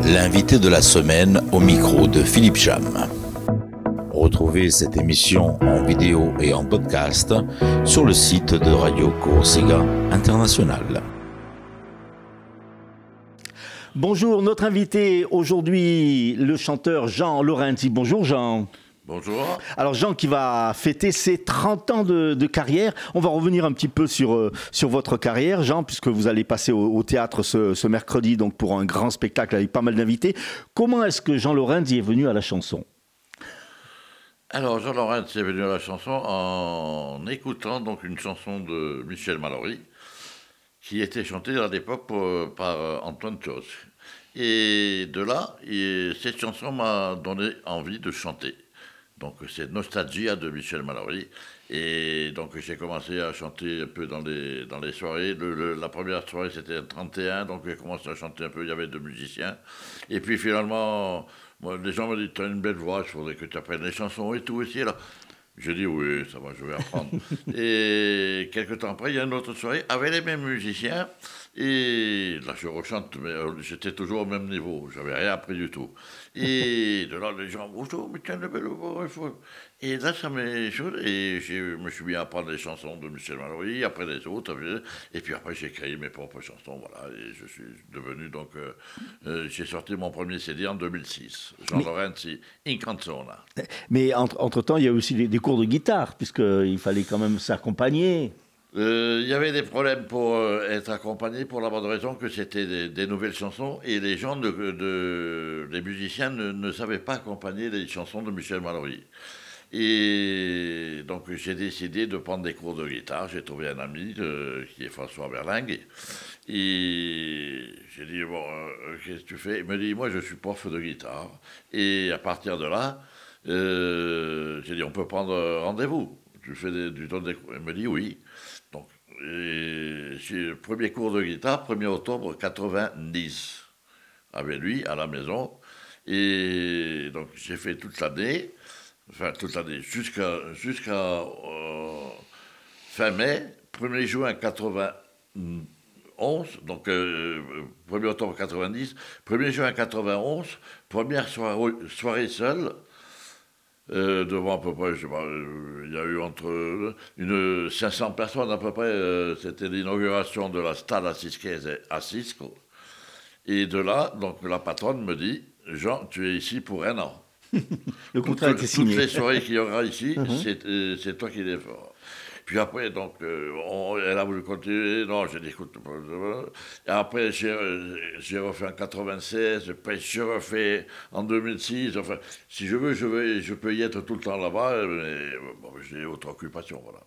l'invité de la semaine au micro de Philippe Cham. Retrouvez cette émission en vidéo et en podcast sur le site de Radio Corsica International. Bonjour, notre invité aujourd'hui, le chanteur Jean Lorenzi. Bonjour Jean. Bonjour. Alors Jean qui va fêter ses 30 ans de carrière. On va revenir un petit peu sur votre carrière, Jean, puisque vous allez passer au théâtre ce mercredi donc pour un grand spectacle avec pas mal d'invités. Comment est-ce que Jean Lorenzi est venu à la chanson ? Alors Jean Lorenzi est venu à la chanson en écoutant donc une chanson de Michel Mallory qui était chantée à l'époque par Antoine Claus. Et de là, cette chanson m'a donné envie de chanter. Donc c'est Nostalgia de Michel Mallory. Et donc j'ai commencé à chanter un peu dans les soirées. La première soirée c'était 31, donc j'ai commencé à chanter un peu, il y avait 2 musiciens. Et puis finalement, moi, les gens me disent, tu as une belle voix, il faudrait que tu apprennes les chansons et tout ici là. Je dis oui, ça va, je vais apprendre. Et quelques temps après, il y a une autre soirée avec les mêmes musiciens. Et là, je rechante, mais j'étais toujours au même niveau. Je n'avais rien appris du tout. Et de là, les gens, bonjour, mais tu as une belle voix. Et là, ça m'est chaud. Et je me suis mis à apprendre les chansons de Michel Mallory, après les autres. Et puis après, j'ai créé mes propres chansons. Voilà. Et je suis devenu donc. J'ai sorti mon premier CD en 2006. Jean Lorenzi, In Canzona. Mais entre-temps, il y a aussi des cours de guitare, puisqu'il fallait quand même s'accompagner. Il y avait des problèmes pour être accompagné pour la bonne raison que c'était des nouvelles chansons et les gens, les musiciens ne savaient pas accompagner les chansons de Michel Mallory. Et donc j'ai décidé de prendre des cours de guitare. J'ai trouvé un ami qui est François Berlingue. Et j'ai dit, bon, qu'est-ce que tu fais ? Il me dit, moi je suis prof de guitare. Et à partir de là, j'ai dit, on peut prendre rendez-vous. Tu fais du ton des cours ? Il me dit, oui. Donc, j'ai le premier cours de guitare, 1er octobre 90, avec lui à la maison. Et donc, j'ai fait toute l'année, jusqu'à fin mai, 1er juin 91, donc 1er octobre 90, 1er juin 91, première soirée seule. Devant à peu près, je sais pas, il y a eu entre 500 personnes à peu près. C'était l'inauguration de la Stalla Siskese à Sisco. Et de là, donc la patronne me dit, Jean, tu es ici pour 1 an. Le contrat a été signé. Toutes les soirées qu'il y aura ici, c'est toi qui les feras. Puis après, donc, elle a voulu continuer. Non, j'ai dit, écoute. Et après, j'ai refait en 96. Puis j'ai refait en 2006. Enfin, si je veux, je peux y être tout le temps là-bas. Mais bon, j'ai autre occupation, voilà.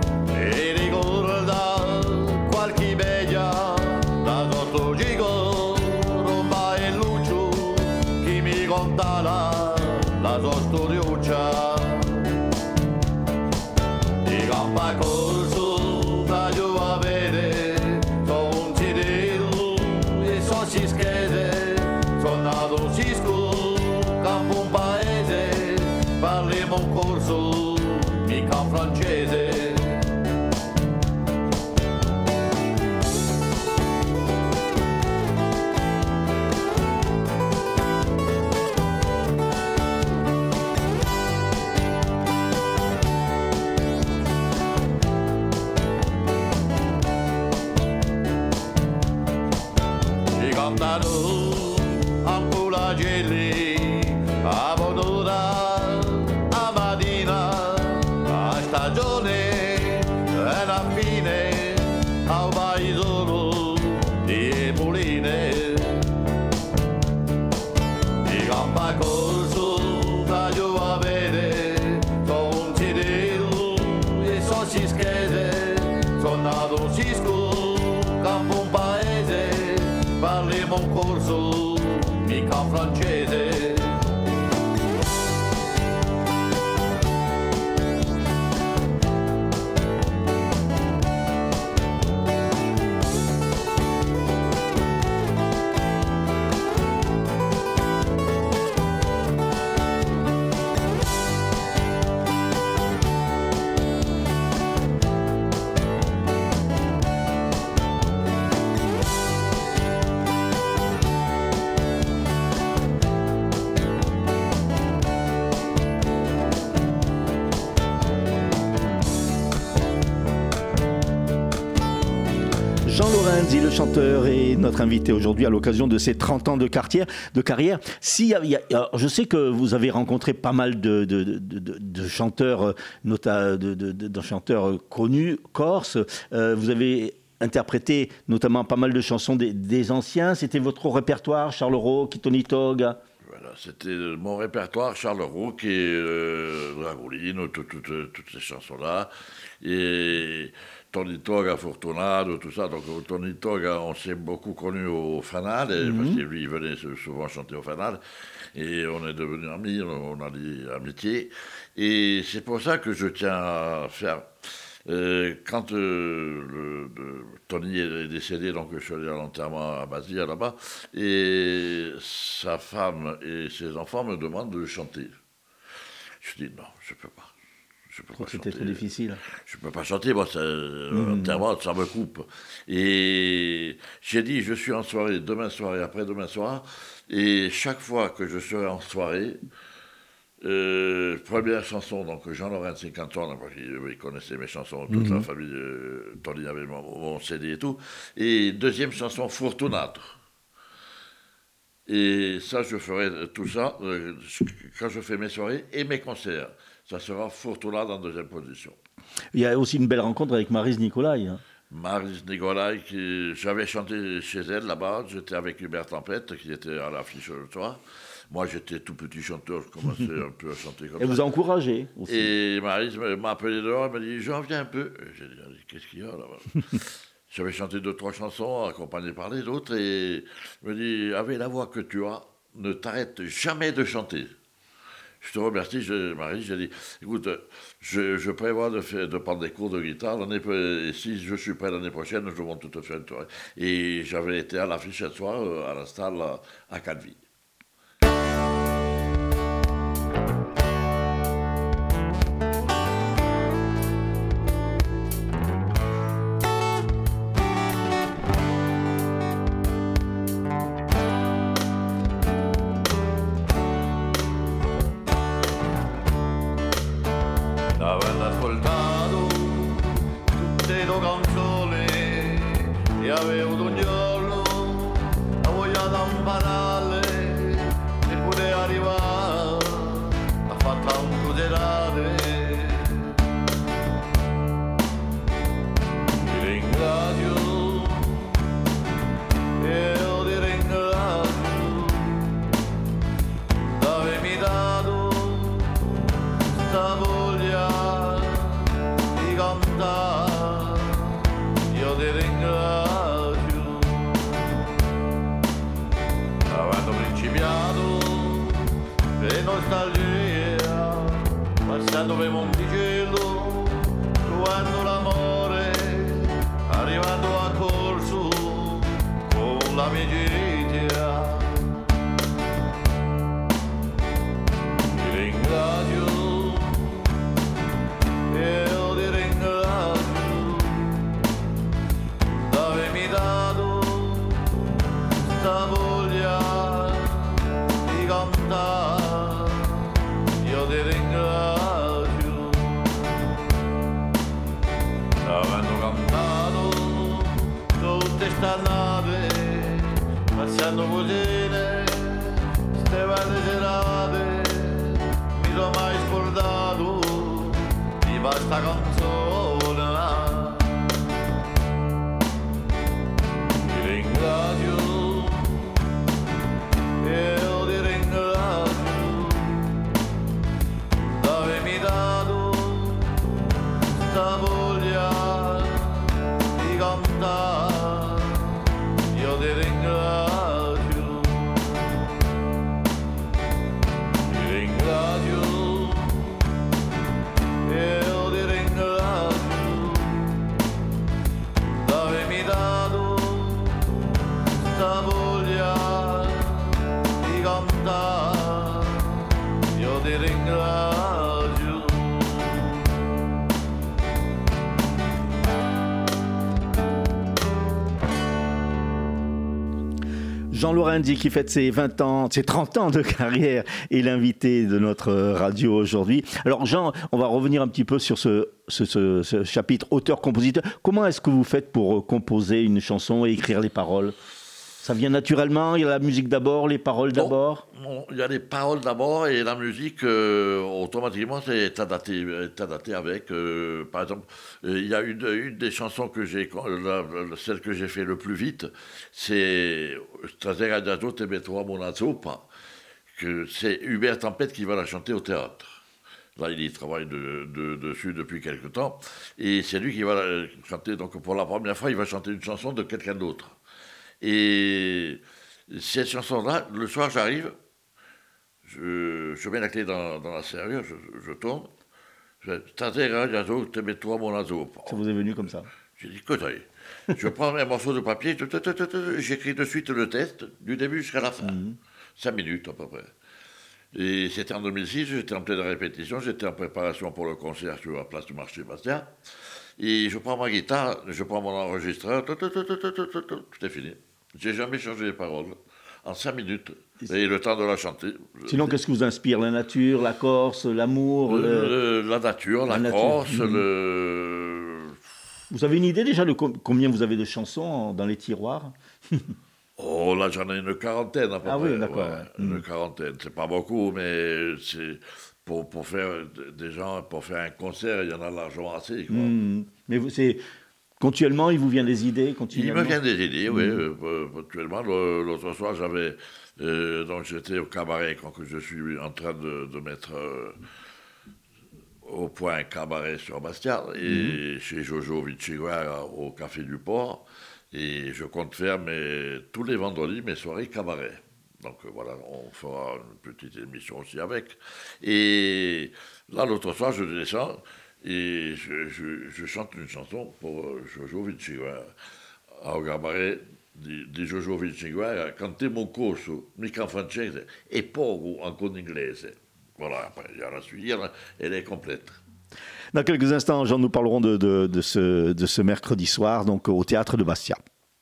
Qualche bella da sotto gigo cantano ancora la gelli a Bonura a Madina a stagione è la fine a Baisolo di Moline di Campa Corso da Giovavere sono Cirilo e so si schede sono nato Cisco campo un paese parliamo un corso mica francese. Jean Lorenzi, le chanteur, est notre invité aujourd'hui à l'occasion de ses 30 ans de carrière. Alors, je sais que vous avez rencontré pas mal de chanteurs, de chanteurs connus, corses. Vous avez interprété notamment pas mal de chansons des anciens. C'était votre répertoire, Charles Raux, Tony Tog. Voilà, c'était mon répertoire, Charles Raux, qui est Dragouline, toutes ces chansons-là. Et Tony Toga, Fortunato, tout ça. Donc Tony Toga, on s'est beaucoup connu au Fanal, parce que lui, il venait souvent chanter au Fanal. Et on est devenus amis, on a dit amitié. Et c'est pour ça que je tiens à faire... quand Tony est décédé, donc je suis allé à l'enterrement à Bastia, là-bas, et sa femme et ses enfants me demandent de chanter. Je dis non, je peux pas. Je peux pas chanter. C'était trop difficile. Je peux pas chanter, moi, l'enterrement, ça me coupe. Et j'ai dit, je suis en soirée, demain soir et après-demain soir, et chaque fois que je serai en soirée, première chanson, donc Jean Lorenzi 50 ans, il connaissait mes chansons, toute la famille, Tony avait mon CD et tout. Et deuxième chanson, Fortunato. Et ça, je ferai tout ça quand je fais mes soirées et mes concerts. Ça sera Fortunato en deuxième position. Il y a aussi une belle rencontre avec Maryse Nicolai. Hein. Maryse Nicolai, j'avais chanté chez elle là-bas, j'étais avec Hubert Tempête qui était à l'affiche le soir. Moi, j'étais tout petit chanteur, je commençais un peu à chanter comme ça. Elle vous a encouragé aussi. Et Maryse m'a appelé dehors, elle m'a dit « J'en viens un peu ». J'ai dit « Qu'est-ce qu'il y a là-bas ?» J'avais chanté 2-3 chansons, accompagnées par les autres, et elle me dit « Avec la voix que tu as, ne t'arrête jamais de chanter ». Je te remercie, Maryse, j'ai dit « Écoute, je prévois de prendre des cours de guitare, et si je suis prêt l'année prochaine, je monte tout à fait une soirée ». Et j'avais été à l'affiche ce soir, à la Stalle, à Calvi. Avendo ascoltato tutte le canzoni e avevo un giorno la voglia di imparare e poter arrivare a fare un crucerare. Ti ringrazio e io ti ringrazio d'avermi dato sta voglia di cantare, io ti ringrazio. Avendo principiato per nostalgia, passando per Monticello, trovando l'amore, arrivando a Corso con l'amicizia. Ti ringrazio. Io ti ringrazio d'avermi dato sta voglia di cantare, io ti ringrazio. Avendo cantato tutte sta nave, Stanno cugine, ste varie serate, mi sono mai scordato di questa canzone. Ti ringrazio, io ti ringrazio, d'avermi dato sta voglia di cantare, io ti ringrazio, ti ringrazio, io ti ringrazio, d'avermi dato sta voglia di cantare, io ti ringrazio. Jean Lorenzi qui fête ses 20 ans, ses 30 ans de carrière est l'invité de notre radio aujourd'hui. Alors Jean, on va revenir un petit peu sur ce chapitre auteur-compositeur. Comment est-ce que vous faites pour composer une chanson et écrire les paroles ? Ça vient naturellement, il y a la musique d'abord, les paroles d'abord ? Non, il y a les paroles d'abord et la musique, automatiquement, est adapté avec. Par exemple, il y a une des chansons que j'ai, celle que j'ai fait le plus vite, c'est Stasera Adagio te metto a una zuppa, que c'est Hubert Tempête qui va la chanter au théâtre. Là, il y travaille dessus depuis quelque temps. Et c'est lui qui va la chanter. Donc, pour la première fois, il va chanter une chanson de quelqu'un d'autre. Et cette chanson-là, le soir, j'arrive, je mets la clé dans la serrure, je tourne, je fais Stasera Adagio te metto a una zuppa. Ça vous est venu comme ça ? J'ai dit, écoute, je prends un morceau de papier, j'écris de suite le test, du début jusqu'à la fin. 5 minutes à peu près. Et c'était en 2006, j'étais en pleine répétition, j'étais en préparation pour le concert sur la place du marché Bastia. Et je prends ma guitare, je prends mon enregistreur, tout est fini. J'ai jamais changé les paroles. En 5 minutes. Et le temps de la chanter. Sinon, qu'est-ce qui vous inspire ? La nature, la Corse, l'amour la nature, la Corse, Vous avez une idée déjà de combien vous avez de chansons dans les tiroirs ? Oh, là, j'en ai une quarantaine à peu près. Ah oui, d'accord. Ouais. Une quarantaine. C'est pas beaucoup, mais c'est pour faire pour faire un concert, il y en a largement assez. Quoi. Mais c'est... Continuellement, il vous vient des idées Il me vient des idées, oui. Ponctuellement, l'autre soir, donc j'étais au cabaret quand je suis en train de mettre au point un cabaret sur Bastia, et chez Jojo Vichiguera au Café du Port. Et je compte faire tous les vendredis mes soirées cabaret. Donc voilà, on fera une petite émission aussi avec. Et là, l'autre soir, je descends et je chante une chanson pour Jojo Vichiguera. Au cabaret di Jojo Vichiguera, cantemo un corso, mica en francese e poco anche in inglese. Voilà, après, il y a la suite, elle est complète. Dans quelques instants, Jean, nous parlerons de ce mercredi soir, donc au Théâtre de Bastia.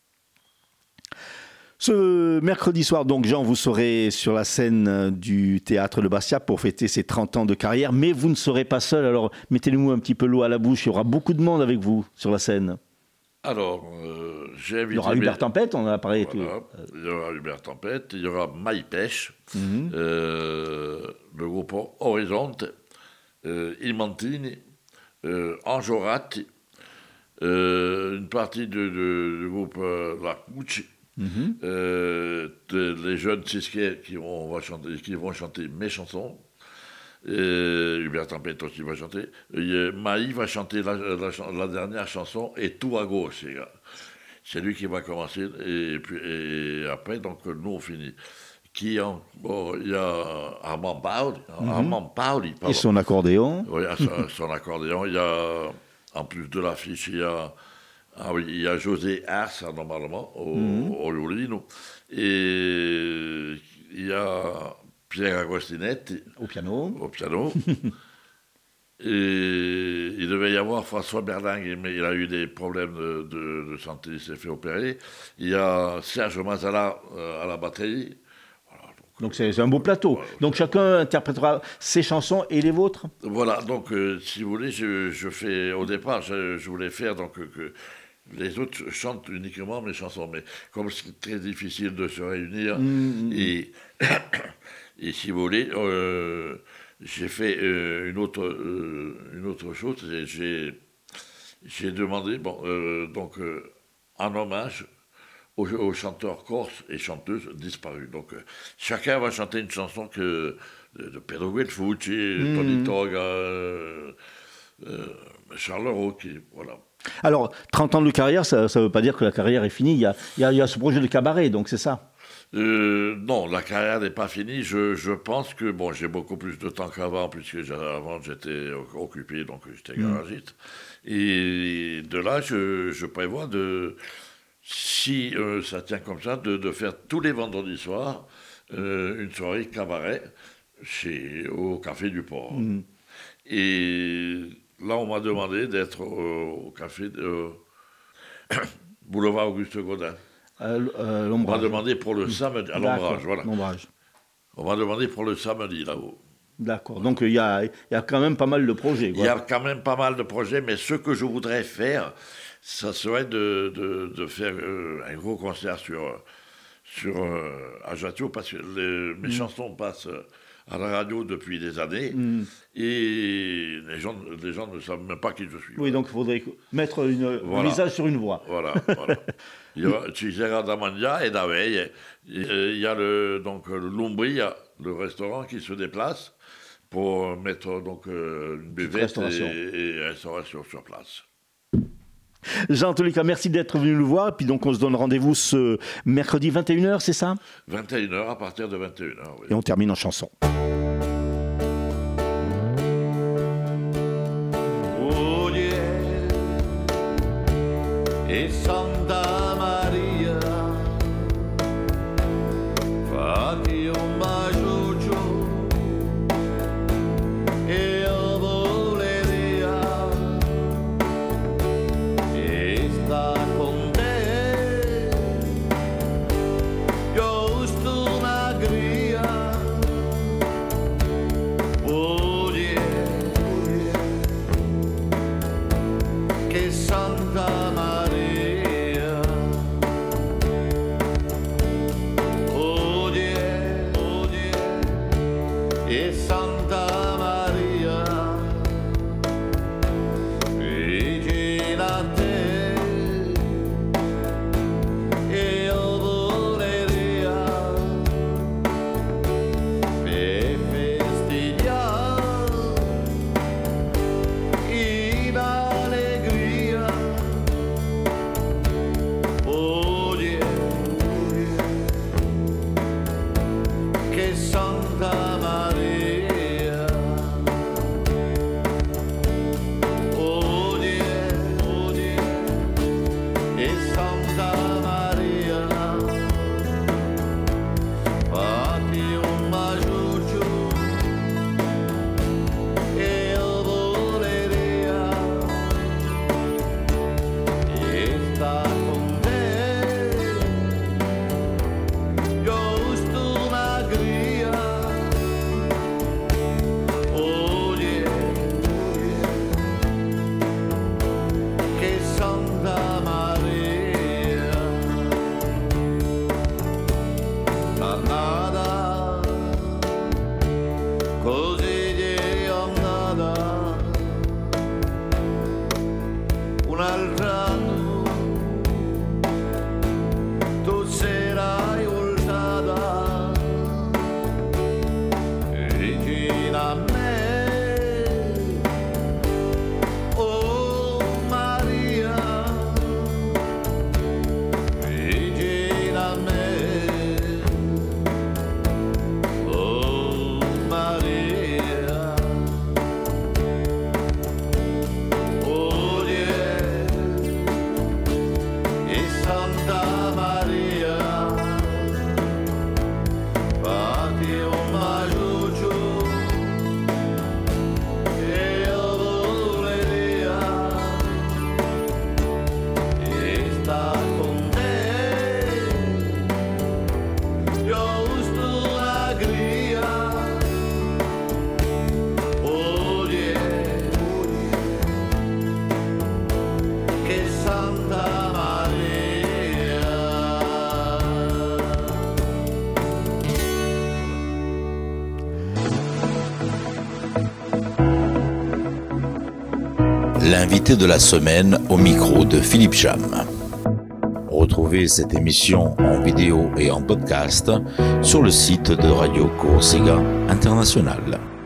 Ce mercredi soir, donc, Jean, vous serez sur la scène du Théâtre de Bastia pour fêter ses 30 ans de carrière, mais vous ne serez pas seul, alors mettez-nous un petit peu l'eau à la bouche, il y aura beaucoup de monde avec vous sur la scène. Alors, j'ai invité... Il y aura Hubert Tempête, on en a parlé. Voilà, il y aura Hubert Tempête, il y aura Maï Pêche, le groupe Horizonte, Il Mantini, Anjoratti, une partie du groupe La Cucci, les jeunes Cisquets qui vont chanter mes chansons. Hubert Tempête aussi va chanter. Maï va chanter la dernière chanson et tout à gauche. C'est lui qui va commencer et après, donc nous on finit. Il y a Armand Paoli. Et son accordéon. Oui, son accordéon. Il y a, en plus de l'affiche, il y a José Ars, normalement, au violino. Et il y a Pierre Agostinetti. Au piano. Et il devait y avoir François Berlingue, mais il a eu des problèmes de santé, il s'est fait opérer. Il y a Serge Mazala à la batterie. Donc c'est un beau plateau. Voilà. Donc chacun interprétera ses chansons et les vôtres. Voilà, donc si vous voulez, je fais au départ, je voulais faire donc Les autres chantent uniquement mes chansons, mais comme c'est très difficile de se réunir, et si vous voulez, j'ai fait une autre chose. J'ai demandé, en hommage aux chanteurs corses et chanteuses disparus. Donc, chacun va chanter une chanson de Pedro Guelfucci, Tony Toga, Charles Roch, voilà. Alors, 30 ans de carrière, ça ne veut pas dire que la carrière est finie. Il y a ce projet de cabaret, donc c'est ça? Non, la carrière n'est pas finie. Je pense que, j'ai beaucoup plus de temps qu'avant, puisque avant j'étais occupé, donc j'étais garagiste. Et de là, je prévois si ça tient comme ça, de faire tous les vendredis soirs une soirée cabaret au Café du Port. Et là, on m'a demandé d'être au café Boulevard Auguste Godin. On m'a demandé pour le samedi, à l'ombrage, voilà. L'ombrage. On m'a demandé pour le samedi, là-haut. D'accord. Donc, il y a quand même pas mal de projets. Il y a quand même pas mal de projets, mais ce que je voudrais faire, ça serait de faire un gros concert sur Ajaccio, parce que mes chansons passent à la radio depuis des années, et les gens ne savent même pas qui je suis. Oui, donc il faudrait mettre un visage sur une voix. Voilà. Tu Gérard Damandia et Daveille. Il y a le Lumbria, le restaurant qui se déplace pour mettre une buvette et restauration sur place. Jean, en tous les cas, merci d'être venu nous voir. Puis donc, on se donne rendez-vous ce mercredi 21h, c'est ça? 21h, à partir de 21h, oui. Et on termine en chanson. E Santa Maria, fatti un bacio e io voleria e sta con te, giusto una gria, che Santa Maria. E Santa Maria, vicina a te, e io voleria per festeggiare in allegria. Che Santa Maria, e Santa Maria, fatti un bacio e io voleria e sta con te, giusto una gria. Che Santa Maria, nada, così è andata, un altro anno, tu sarai voltata, vicina a me. Santa Maria, fatti un bacio e io voleria e sta con te, giusto una gria. Che Santa L'invité de la semaine au micro de Philippe Cham. Retrouvez cette émission en vidéo et en podcast sur le site de Radio Corsica International.